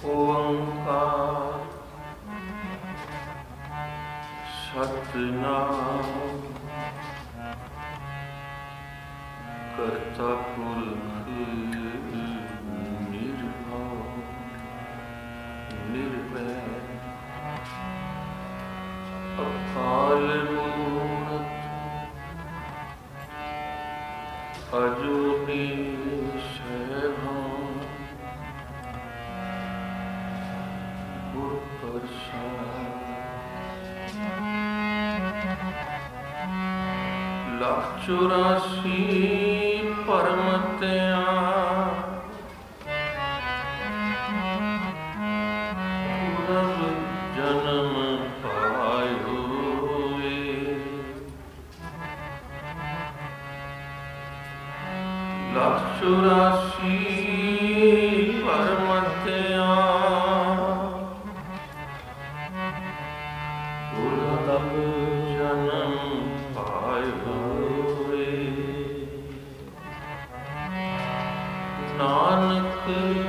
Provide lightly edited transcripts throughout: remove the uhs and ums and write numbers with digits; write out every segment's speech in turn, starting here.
ਓੰਕਾਰ ਸਤਿਨਾਮ ਕਰਤਾ ਪੁਰਖ ਨਿਰਭਉ ਨਿਰਵੈਰ ਅਕਾਲ ਮੂਰਤ ਅਜੂਨੀ ਸੈਭੰ ਗੁਰ ਪ੍ਰਸਾਦਿ ਲੱਖ 84 ਭਰਮ ਧਿਆਨ ਪੁਨਰ ਜਨਮ ਪਾਇਓ ਲੱਖ 84 ਭਰਮ ਧਿਆਨ ਪੁਨਰ ਜਨਮ ਪਾਇਓ ਨਾਨਕ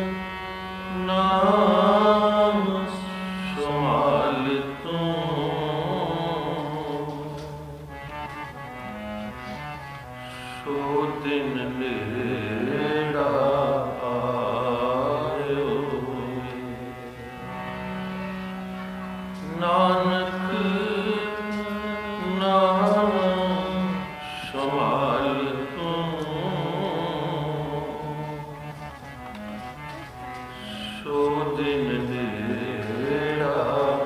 ਨਾਮ ਸਮਾਲ ਤੂੰ ਸੋ ਦਿਨ ਨੇੜਾ ਆਇਓ ਨਾਨਕ ਨਾਮ ਸਮਾਲ ਸੋ ਦਿਨ ਨੇੜਾ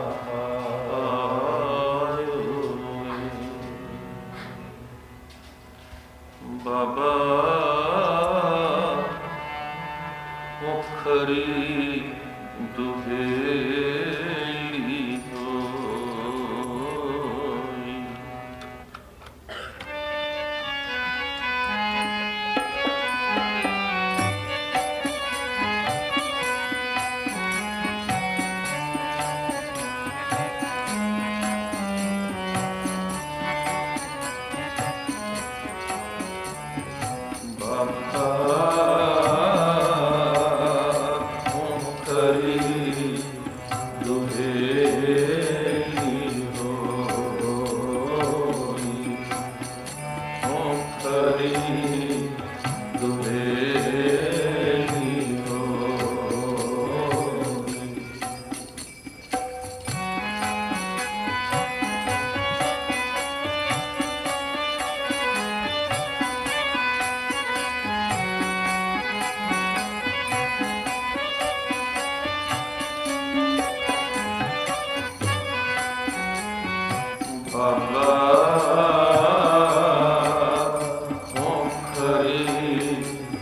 ਆਇਓ ਬਾਬਾ ਮੁਖਰੀ ਦੁਹੇਲੀ ਹੋਈ ਬਾਬਾ ਮੁਖਰੀ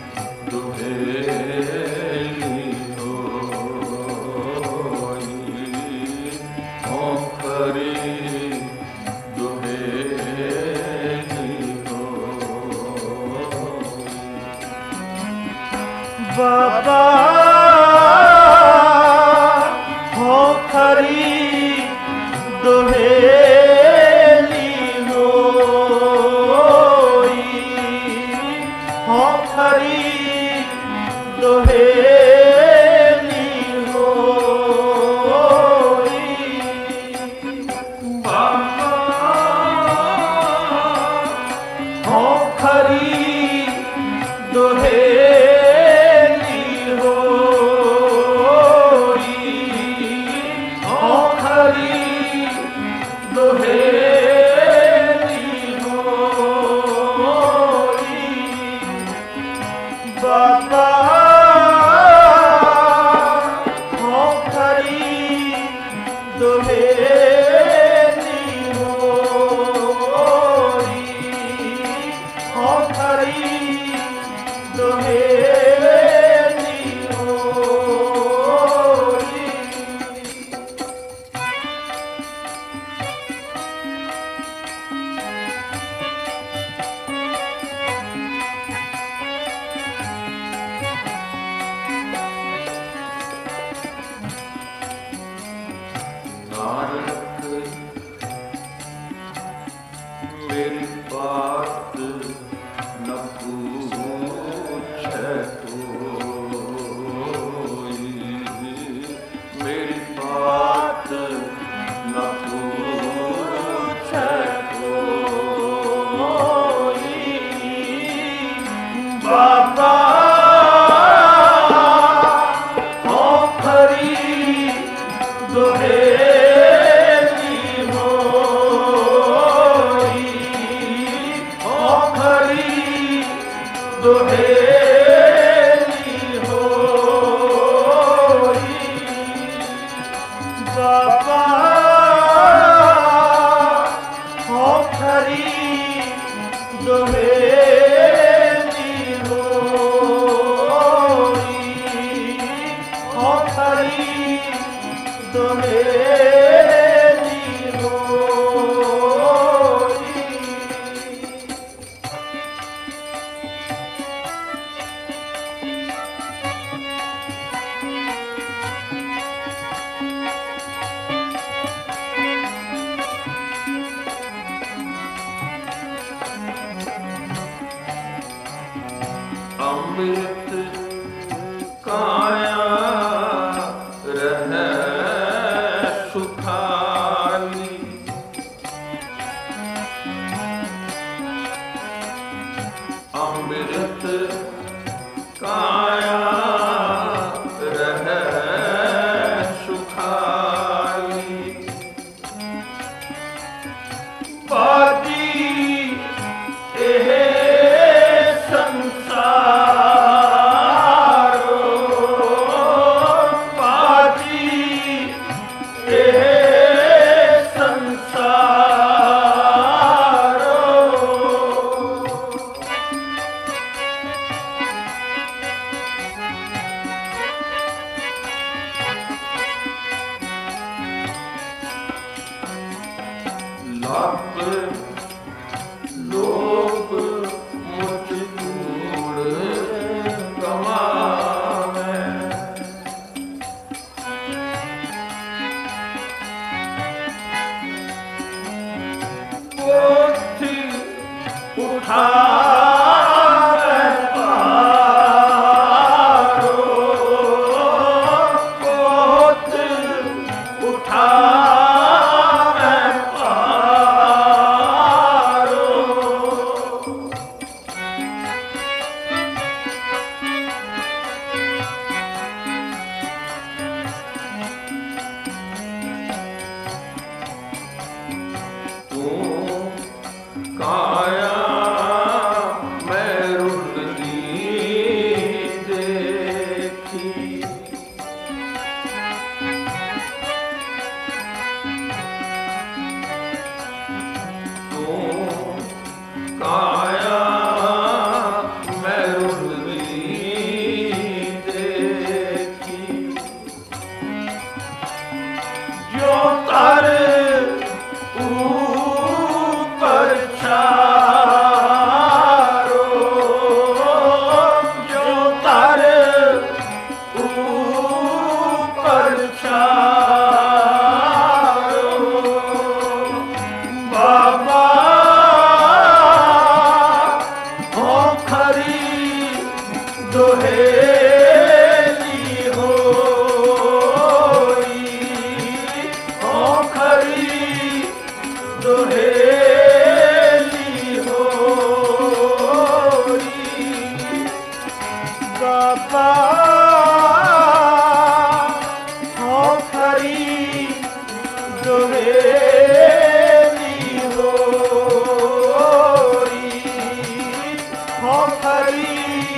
ਦੁਹੇਲੀ ਹੋਈ ਮੁਖਰੀ ਦੁਹੇਲੀ ਹੋਈ ਬਾਬਾ ਮੁਖਰੀ ਦੁਹੇਲੀ ਹੋਈ ਮੁਖਰੀ ਦੁਹੇਲੀ ਹੋਈ ਬਾਬਾ ਮੁਖਰੀ ਦੁਹੇਲੀ ਹੋਈ ਦੁਹੇਲੀ ਹੋਈ। ਅੰਮ੍ਰਿਤ ਕਾਇਆ ਰਹਿ ਸੁਖਾਲੀ। ਅੰਮ੍ਰਿਤ ਕਾਇਆ ਰਹਿ ਸੁਖਾਲੀ। ਬਾਜੀ ਇਹ ਲੱਭ ਲੋਭ ਮੁਝ ਕੂੜ ਕਮਾਵੇ। ਪੋਥੀ ਉਠਾਵੇ ਪਾਰੋ। ਪੋਥ ਉਠਾਵੇ ਕਾਇਆ ਮੈਂ ਰੁਲਦੀ ਦੇਖੀ। ਤੂੰ ਕਾਇਆ ਮੈਂ ਰੁਲਦੀ ਦੇਖੀ। ਜੋ ਤਰ ਦੁਹੇਲੀ ਹੋਈ। ਖਰੀ ਦੁਹੇਲੀ ਹੋਈ। ਬਾਬਾ ਖਰੀ ਦੁਹੇਲੀ ਹੋਈ। ਖਰੀ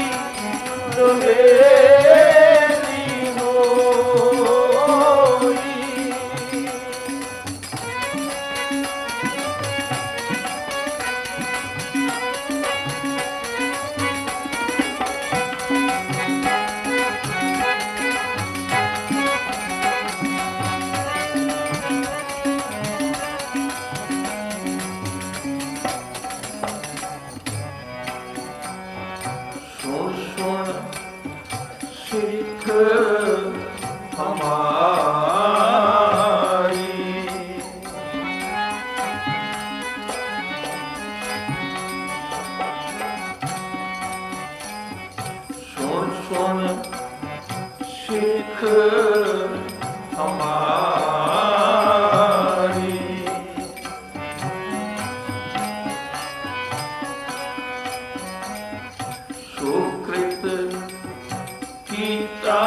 ਦੁਹੇਲੀ ਹੋਈ। ਸੁਣ ਸੁਣ ਸਿੱਖ ਹਮਾਰੀ। ਸੁਣ ਸੁਣ ਸਿੱਖ ਹਮਾਰੀ। ਸੁਕ੍ਰਿਤ ਕੀਤਾ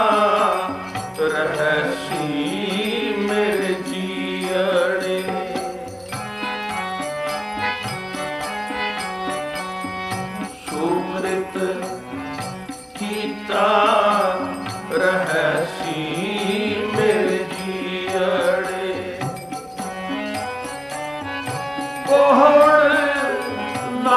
ਰਹਿਸੀ ਮੇਰੇ ਜੀਅੜੇ। ਸੁਕ੍ਰਿਤ ਕੀਤਾ ਰਹਿਸੀ ਮੇਰੇ ਜੀਅੜੇ। ਕੋਹੜ ਨਾ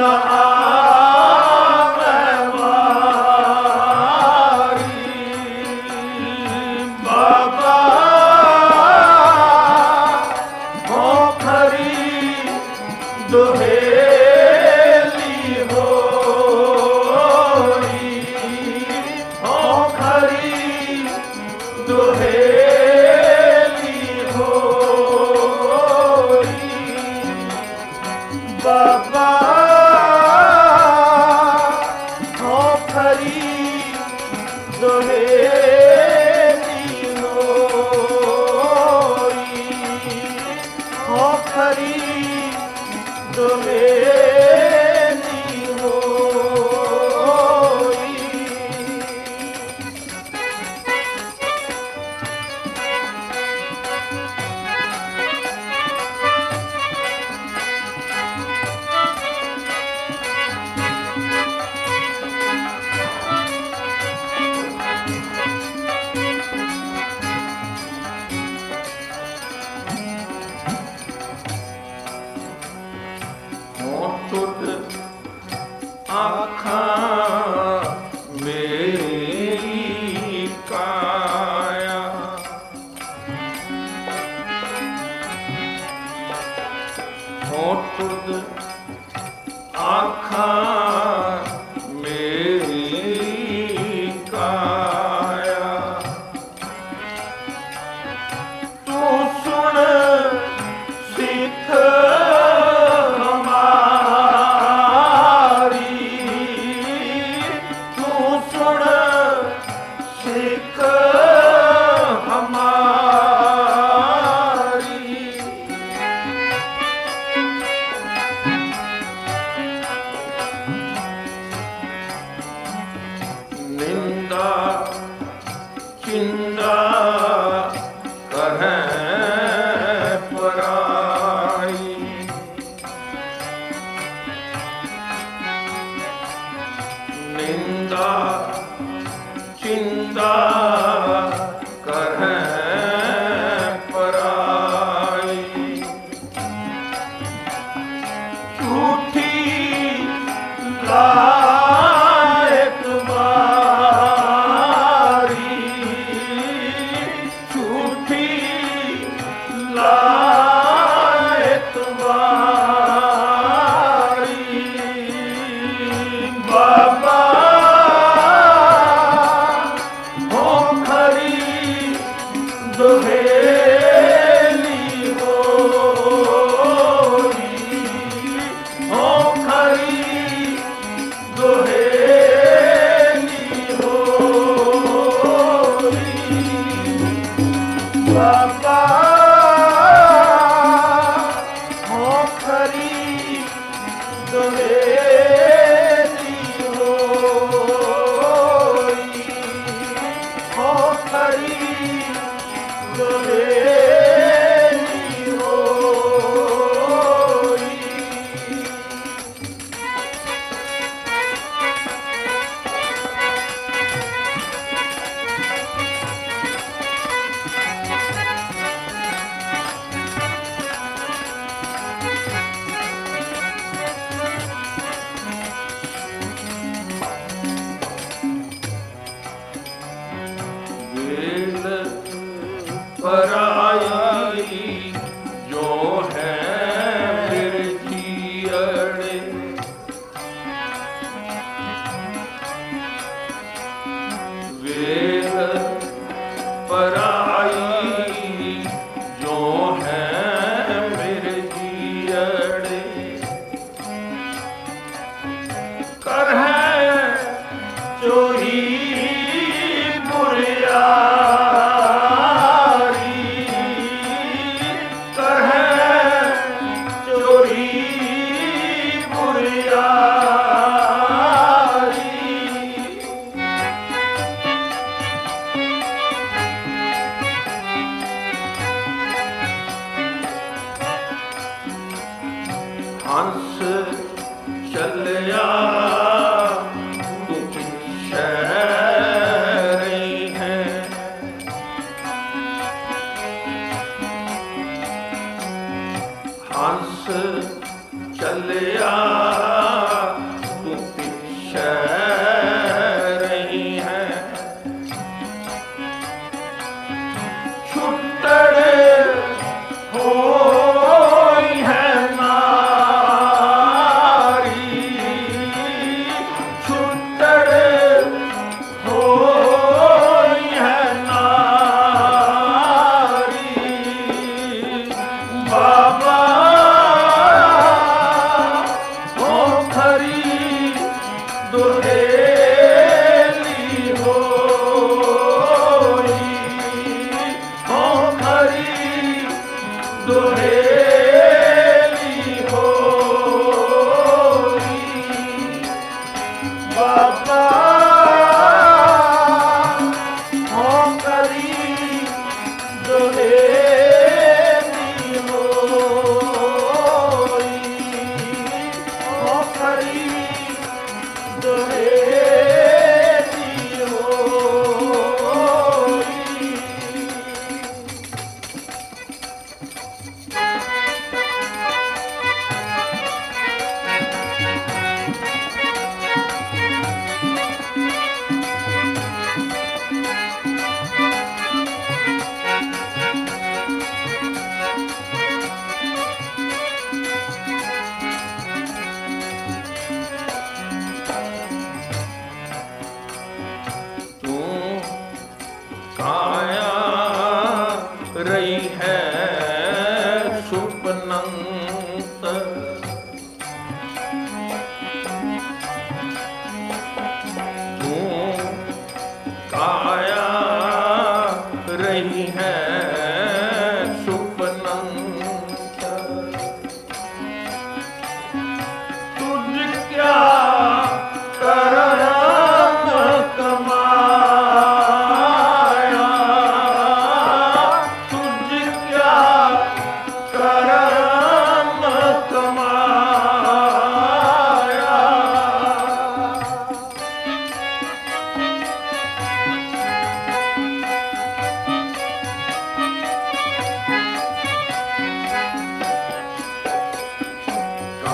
चलिया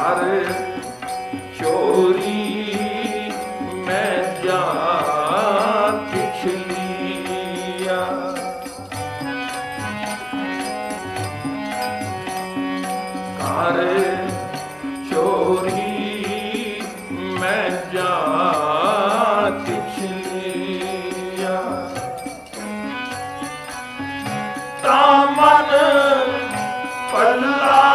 ਕਰ ਚੋਰੀ ਮੈਂ ਜਾ ਪਿਛਲੀਆ, ਕਰ ਚੋਰੀ ਮੈਂ ਜਾ ਪਿਛਲੀਆ, ਤਾਂ ਮਨ ਪੱਲਾ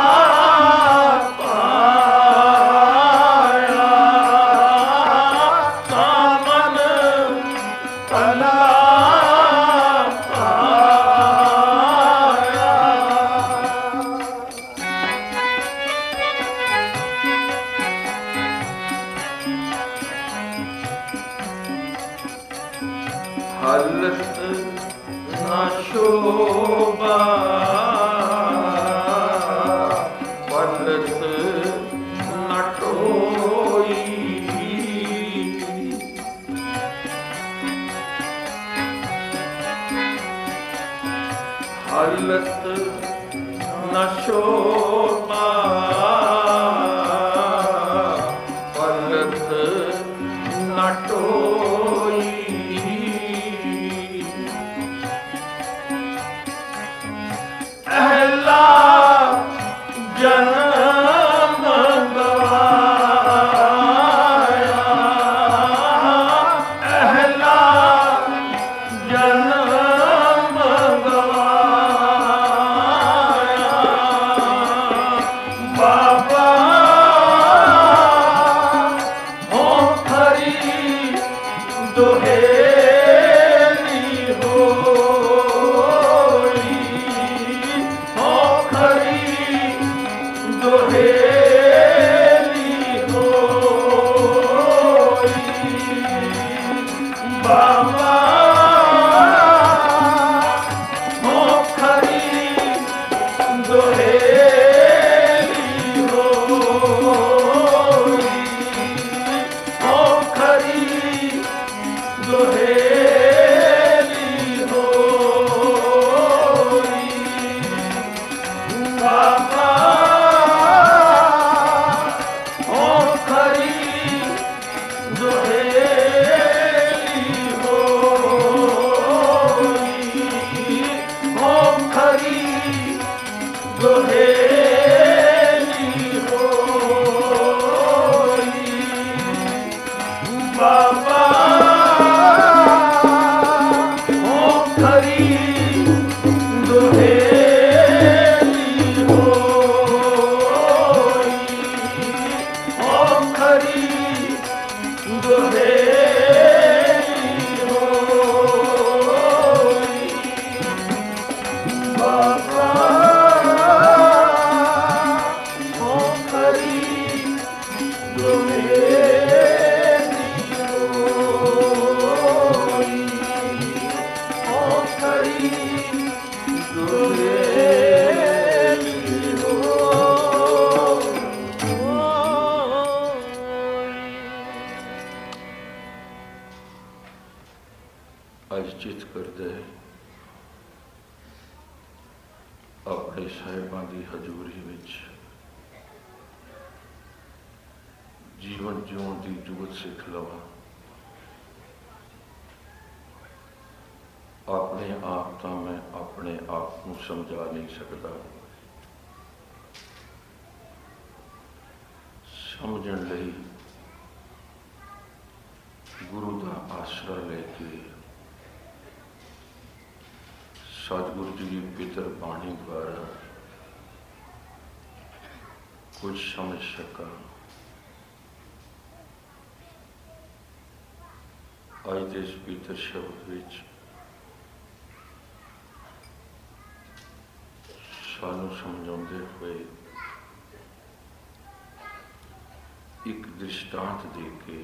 ਹਲਤ ਨਾ ਸ਼ੋਭਾ ਪਲਤ ਨਾ ਟੋਈ, ਹਲਤ ਨਾ ਸ਼ੋਭਾ ਪਲਤ ਨਾ ਟੋਈ, ਅਹਿਲਾ ਜਨਮ ਗਵਾਇਆ, ਅਹਿਲਾ ਜਨਮ ਗਵਾਇਆ, ਬਾਬਾ ਹੋ ਖਰੀ ਦੁਹੇਲੀ ਹੋਈ, ਹੋ ਖਰੀ ਦੁਹੇਲੀ ਹੋਈ, ਬਾਬਾ ਹੋ ਖਰੀ ਦੁਹੇਲੀ ਹੋਈ, ਹੋ ਖਰੀ ਦੁਹੇਲੀ ਹੋਈ, ਬਾਬਾ ਹੋ ਖਰੀ ਦੁਹੇਲੀ ਹੋਈ, ਹੋ ਖਰੀ ਦੁਹੇਲੀ ਹੋਈ, ਬਾਬਾ ਹੋ ਖਰੀ ਦੁਹੇਲੀ ਹੋਈ, ਹੋ ਖਰੀ ਦੁਹੇਲੀ ਹੋਈ, ਬਾਬਾ ਹੋ ਖਰੀ ਦੁਹੇਲੀ ਹੋਈ, ਹੋ ਖਰੀ ਦੁਹੇਲੀ ਹੋਈ। ਅੱਜ ਚਿੱਤ ਕਰਦਾ ਹੈ ਆਪਣੇ ਸਾਹਿਬਾਂ ਦੀ ਹਜ਼ੂਰੀ ਵਿੱਚ ਜੀਵਨ ਜਿਉਣ ਦੀ ਜੁਗਤ ਸਿੱਖ ਲਵਾਂ। ਆਪਣੇ ਆਪ ਤਾਂ ਮੈਂ ਆਪਣੇ ਆਪ ਨੂੰ ਸਮਝਾ ਨਹੀਂ ਸਕਦਾ, ਸਮਝਣ ਲਈ ਗੁਰੂ ਦਾ ਆਸਰਾ ਲੈ ਕੇ ਸਤਿਗੁਰੂ ਜੀ ਦੀ ਪਿਤਰ ਬਾਣੀ ਦੁਆਰਾ ਕੁਝ ਸਮਝ ਸਕਾਂ। ਅੱਜ ਦੇ ਇਸ ਪਿਤਰ ਸ਼ਬਦ ਵਿੱਚ ਸਾਨੂੰ ਸਮਝਾਉਂਦੇ ਹੋਏ ਇੱਕ ਦ੍ਰਿਸ਼ਟਾਂਤ ਦੇ ਕੇ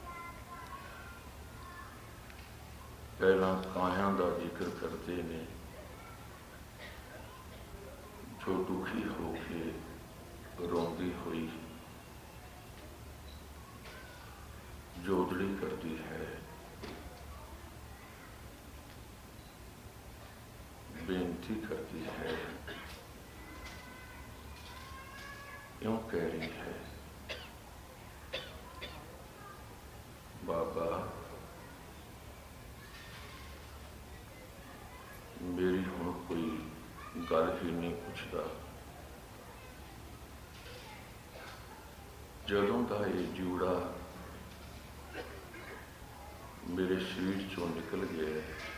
ਪਹਿਲਾਂ ਕਾਇਆਂ ਦਾ ਜ਼ਿਕਰ ਕਰਦੇ ਨੇ ਜੋ ਦੁਖੀ ਹੋ ਕੇ ਰੋਂਦੀ ਹੋਈ ਜੋਦੜੀ ਕਰਦੀ ਹੈ, ਬੇਨਤੀ करती है, क्यों कह रही है गल ही नहीं पुछदा। जदों दा ये जूड़ा मेरे शरीर चों निकल गया,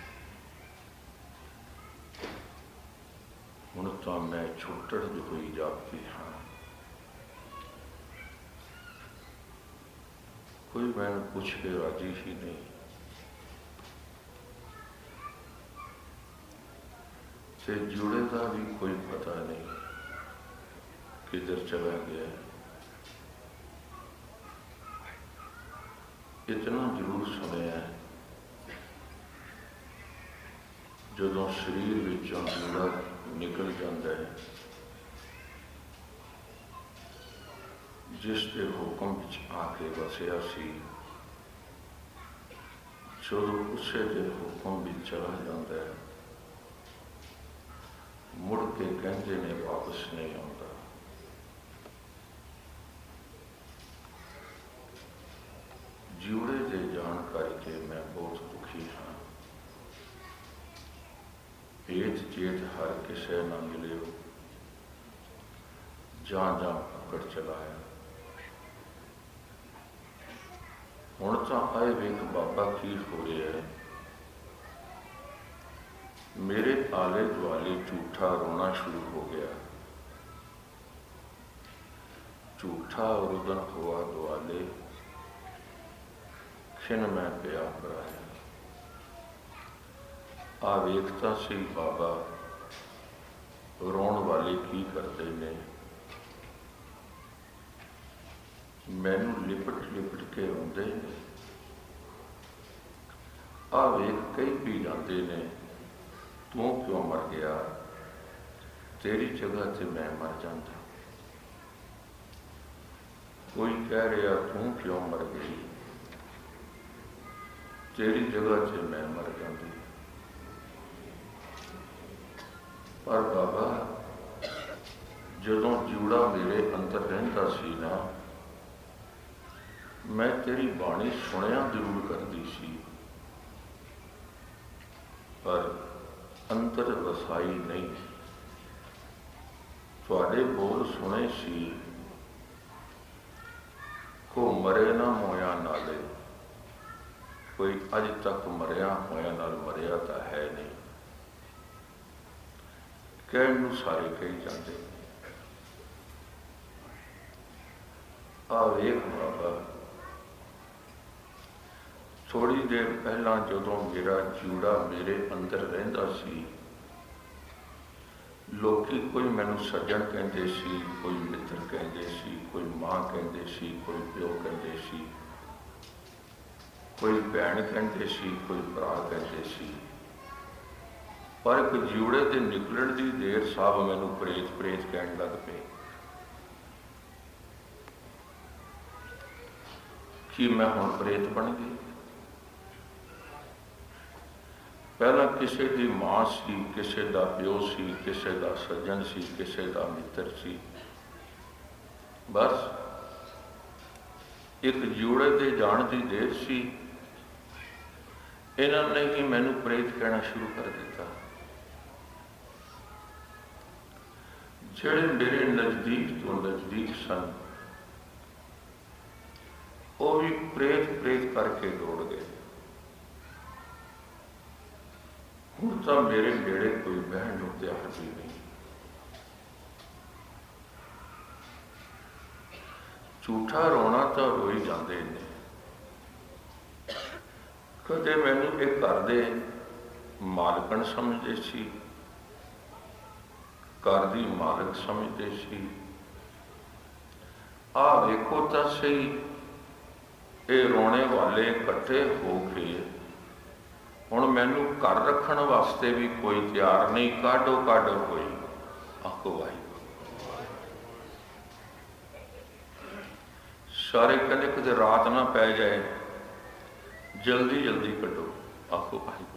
हुण तां मैं छुट्टड़ होई जापदी हाँ। कोई मैनूं पुछ के राजी ही नहीं। ते जूड़े का भी कोई पता नहीं किधर चला गया। इतना जरूर सुनिया जदों शरीर विचों जूड़ा निकल जाता है, जिस दे हुक्म विच आके वसिया सी, जदों उसे दे हुक्म विच चला जाता है, मुड़ के कहते ने वापस नहीं आता। जूड़े दे जान करके मैं बहुत दुखी हाँ। भेद चेत हर किसे न मिले, जां जां पकड़ चलाया। हुण तां आए वेख बाबा की हो रहा है। मेरे आले दुआले झूठा रोना शुरू हो गया। झूठा रुदन हुआ दुआले, खिन मैं पिया कराया। आ वेखता सी बाबा रोण वाले की करते ने, मैनू लिपट लिपट के रोंदे ने। आ वेख कई पी जाते ने, तू क्यों मर गया, तेरी जगह से मैं मर जाता। कोई कह रहा तू क्यों मर गई, तेरी जगह से मैं मर जाती। पर बाबा जदों जूड़ा मेरे अंदर रहिंदा सी ना, मैं तेरी बाणी सुनिया जरूर करती सी, पर अंतर वसाई नहीं। तुहाडे बोल सुने सी, को मरे ना मोया नाले, कोई अज तक मरिया होया नाल मरिया तो है नहीं। कहण नूं सारे कही जाते। आ वेख बाबा, थोड़ी देर पहला जदों मेरा जूड़ा मेरे अंदर रहिंदा सी, लोकी कोई मैनू सज्जन कहते सी, कोई मित्र कहते सी, कोई माँ कहते सी, कोई प्यो कहते सी, कोई भैन कहते सी, कोई भरा कहते सी। पर एक जूड़े के निकलण की देर साहब मैनू प्रेत प्रेत कहन लग पे कि मैं हुण प्रेत बन गई। पहला किसी की मां सी, किसी का प्यो सी, किसी का सज्जन सी, किसी का मित्र सी। बस एक जूड़े के जान की देर सी, इन्होंने ही मैनू प्रेत कहना शुरू कर दिता। जेड़े मेरे नजदीक तो नजदीक सन, वो भी प्रेत प्रेत करके दौड़ गए। हुण तां मेरे नेड़े कोई बहन नूं त्यार भी नहीं। झूठा रोना तो रोई जाते ने। कदे मैनू एक घर दे मालकन समझते सी, घर की मालक समझते सी। आ वेखो तो सही, ये रोने वाले इकट्ठे हो के हुण मैनू घर रखण वास्ते भी कोई तैयार नहीं। काडो काडो होई। आखो भाई सारे कहते कदे रात ना पै जाए, जल्दी जल्दी कटो। आखो भाई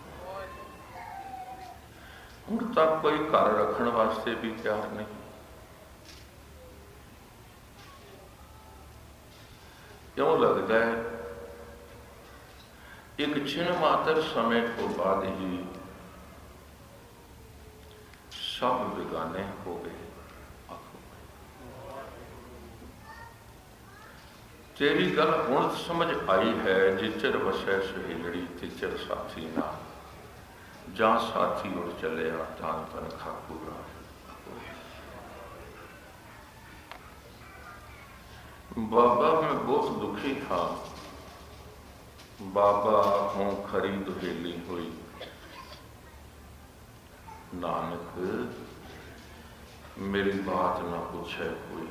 हुण तक कोई घर रखण वास्ते भी तैयार नहीं। क्यों लगता है एक छिन मात्र समय तो बाद ही सब बेगाने हो गए। तेरी गल हुण समझ आई है, जिचर वसै सहेलड़ी तिचर साथी ना, जां साथी उड़ चलिया तां तन खाकूरा। बाबा मैं बहुत दुखी था, बाबा हों खरी दुहेली हुई, नानक मेरी बात ना पूछे कोई।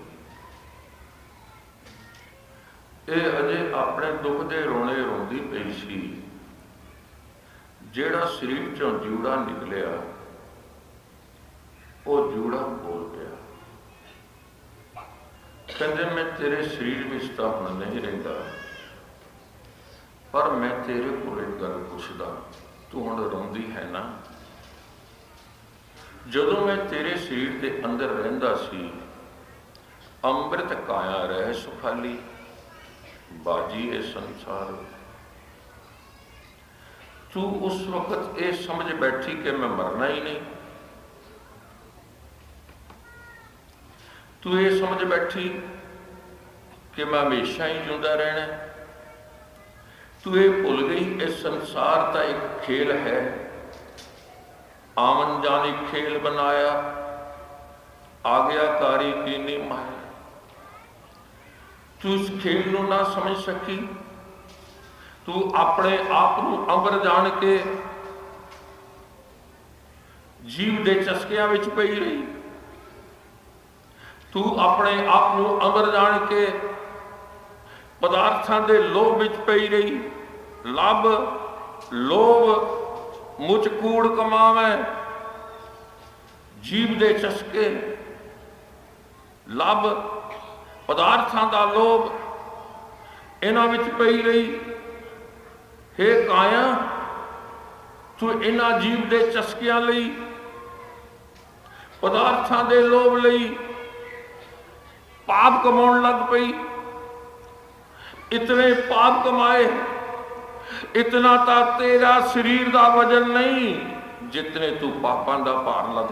ये अजे अपने दुख दे रोने रोंदी पई सी, जेड़ा शरीर चों जूड़ा निकलिया वो जूड़ा बोल गया, कहते मैं तेरे शरीर में तो हुण नहीं रहिंदा, पर मैं तेरे को एक गल पुछदा, तू हुण रोंदी है ना? जदों मैं तेरे शरीर के अंदर रहिंदा सी, अमृत काया रह सुखाली, बाजी ए संसार। तू उस वक्त ये समझ बैठी कि मैं मरना ही नहीं, तू ये समझ बैठी कि मैं हमेशा ही जिंदा रहना। तू ये भुल गई इस संसार का एक खेल है, आमन जानी खेल बनाया, आज्ञाकारी कीनी माया। तू इस खेल नूं ना समझ सकी, तू अपने आप नूं अंबर जान के जीव दे चस्कियां विच पई रही। तू अपने आप नूं अंबर जान के पदार्थां दे लोभ विच पई रही। लभ लोभ मुझ कूड़ कमावे, जीव दे चस्के, लभ पदार्थां दा लोभ, इन्हां विच पई रही। हे काया, तू इन्हां जीव दे चस्कियां लई, पदार्थां दे लोभ लई पाप कमाउण लग पई। इतने पाप कमाए, इतना ता तेरा शरीर दा वजन नहीं जितने तू पापां दा भार लग